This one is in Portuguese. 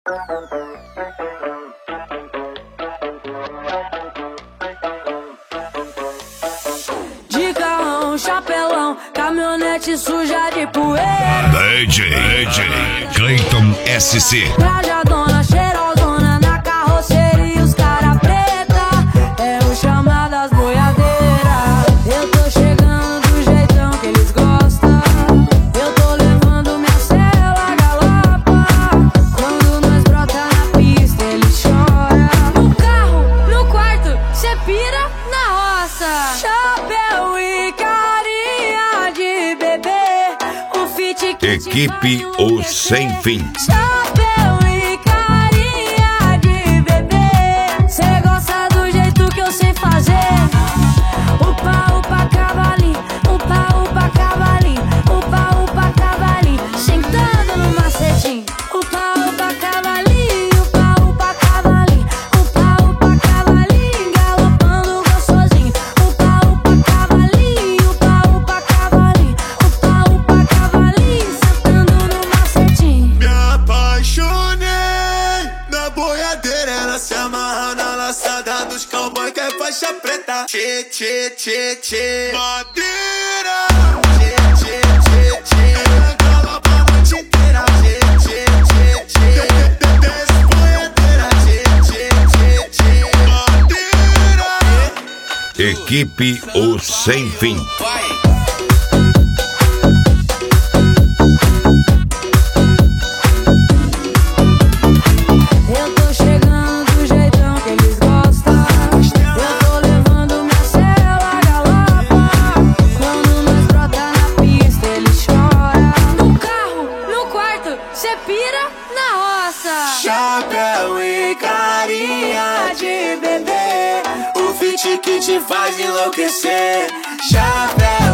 De carrão, chapelão, caminhonete suja de poeira. DJ Clayton SC. Trajadona, cheirosona na carroceria, os cara preta. É o chamado das boiadeiras. Eu tô chegando do jeitão que eles gostam. Eu tô levando minha cela galapa. Quando nós brota na pista, eles choram. No carro, no quarto, cê pira na roça. Chapéu e carinha de bebê. O fit que Equipe O Sem Fim. Chapéu e carinha de bebê. Cê gosta do jeito que eu sei fazer. Upa, upa, cavalinho. Upa, upa, cavalinho. Upa, upa, cavalinho. Sentando no macetinho. Upa, upa, cavalinho. Upa, upa, cavalinho. Upa, upa, cavalinho. Galopando gostosinho. Upa, upa, cavalinho. Upa, upa, cavalinho. Upa, upa, cavalinho. Sentando no macetinho. Me apaixonei na boiadeira, ela se amarra na laçada dos cowboy que é faixa preta. Tchê, tchê, tchê, tchê, madeira. Tchê, tchê, tchê, tchê, ela galopa a noite inteira. Tchê, tchê, tchê, tchê, desce boiadeira. Tchê, tchê, tchê, tchê, madeira. Equipe O Sem Fim. Eu tô chegando do jeitão que eles gostam. Eu tô levando minha cela galapa. Quando nós brota na pista, eles choram. No carro, no quarto, cê pira na roça. Chapéu e carinha de bebê. O fit que te faz enlouquecer. Chapéu